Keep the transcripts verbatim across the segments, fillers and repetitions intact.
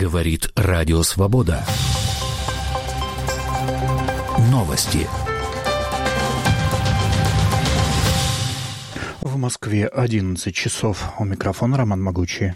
Говорит Радио Свобода. Новости. В Москве одиннадцать часов. У микрофона Роман Могучий.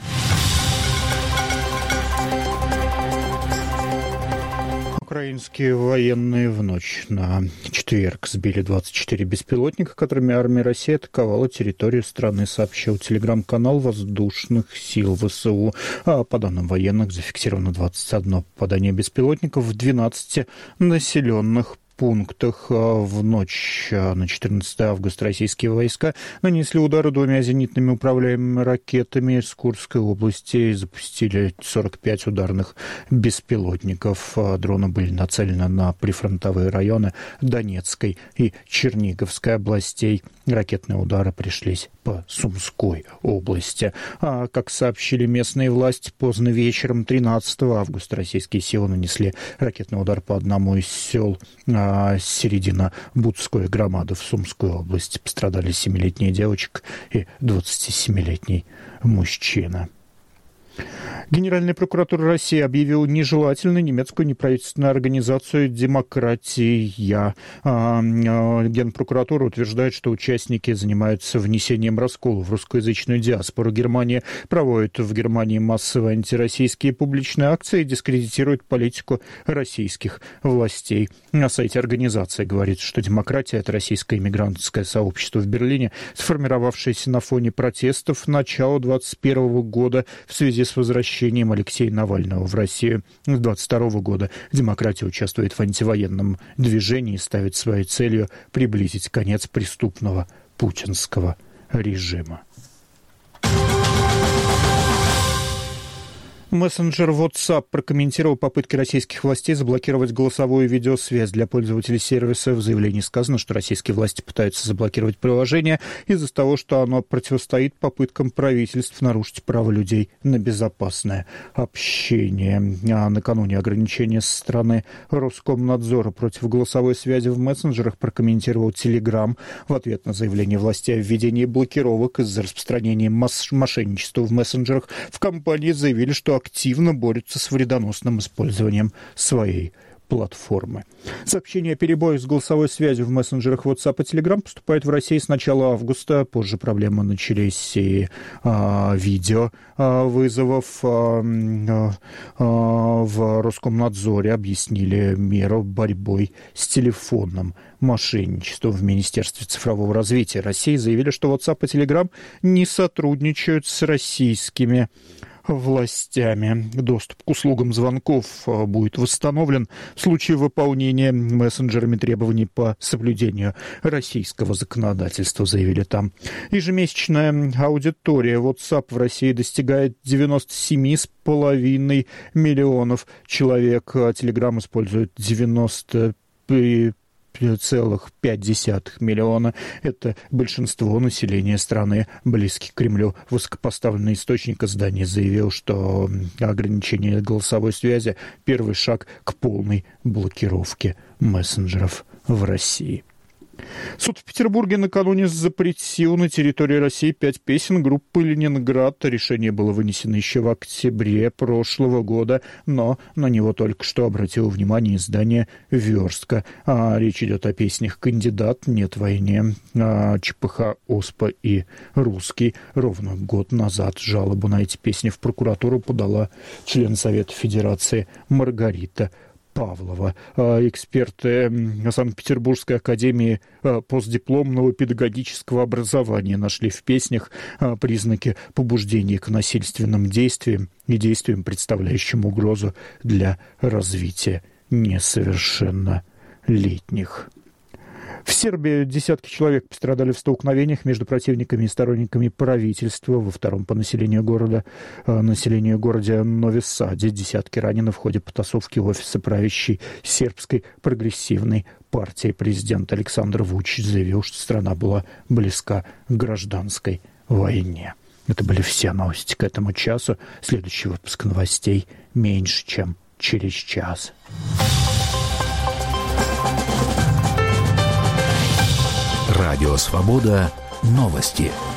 Украинские военные в ночь на четверг сбили двадцать четыре беспилотника, которыми армия России атаковала территорию страны, сообщил телеграм-канал воздушных сил ВСУ. А по данным военных, зафиксировано двадцать одно попадание беспилотников в двенадцати населенных пунктах. В ночь на четырнадцатое августа российские войска нанесли удары двумя зенитными управляемыми ракетами из Курской области и запустили сорок пять ударных беспилотников. Дроны были нацелены на прифронтовые районы Донецкой и Черниговской областей. Ракетные удары пришлись по Сумской области. А, как сообщили местные власти, поздно вечером тринадцатого августа российские силы нанесли ракетный удар по одному из сел середина Будской громады в Сумской области. Пострадали семилетняя девочка и двадцатисемилетний мужчина. Генеральная прокуратура России объявила нежелательной немецкую неправительственную организацию «Демократия». Генпрокуратура утверждает, что участники занимаются внесением раскола в русскоязычную диаспору. Германия проводит в Германии массовые антироссийские публичные акции и дискредитирует политику российских властей. На сайте организации говорится, что «Демократия» — это российское иммигрантское сообщество в Берлине, сформировавшееся на фоне протестов начала двадцать первого года в связи с возвращением Алексея Навального в Россию. С двадцать второго года «Демократия» участвует в антивоенном движении и ставит своей целью приблизить конец преступного путинского режима. Мессенджер WhatsApp прокомментировал попытки российских властей заблокировать голосовую видеосвязь для пользователей сервиса. В заявлении сказано, что российские власти пытаются заблокировать приложение из-за того, что оно противостоит попыткам правительств нарушить право людей на безопасное общение. А накануне ограничения со стороны Роскомнадзора против голосовой связи в мессенджерах прокомментировал Telegram. В ответ на заявление властей о введении блокировок из-за распространения мошенничества в мессенджерах в компании заявили, что активно борются с вредоносным использованием своей платформы. Сообщения о перебоях с голосовой связью в мессенджерах WhatsApp и Telegram поступают в России с начала августа. Позже проблемы начались и а, видео а, вызовов а, а, в Роскомнадзоре объяснили меру борьбой с телефонным мошенничеством. В Министерстве цифрового развития России заявили, что WhatsApp и Telegram не сотрудничают с российскими властями. Доступ к услугам звонков будет восстановлен в случае выполнения мессенджерами требований по соблюдению российского законодательства, заявили там. Ежемесячная аудитория WhatsApp в России достигает девяносто семь с половиной миллионов человек. Telegram использует девяносто целых пять десятых миллиона. Это большинство населения страны, близких к Кремлю. Высокопоставленный источник издания заявил, что ограничение голосовой связи – первый шаг к полной блокировке мессенджеров в России. Суд в Петербурге накануне запретил на территории России пять песен группы «Ленинград». Решение было вынесено еще в октябре прошлого года, но на него только что обратило внимание издание «Верстка». А речь идет о песнях «Кандидат», «Нет войне», а, «ЧПХ», «Оспа» и «Русский». Ровно год назад жалобу на эти песни в прокуратуру подала член Совета Федерации Маргарита Павлова. Эксперты Санкт-Петербургской академии постдипломного педагогического образования нашли в песнях признаки побуждения к насильственным действиям и действиям, представляющим угрозу для развития несовершеннолетних. В Сербии десятки человек пострадали в столкновениях между противниками и сторонниками правительства. Во втором по населению города, населению городе Нови Саде десятки ранены в ходе потасовки офиса правящей сербской прогрессивной партии. Президент Александр Вучич заявил, что страна была близка к гражданской войне. Это были все новости к этому часу. Следующий выпуск новостей меньше, чем через час. Радио Свобода. Новости.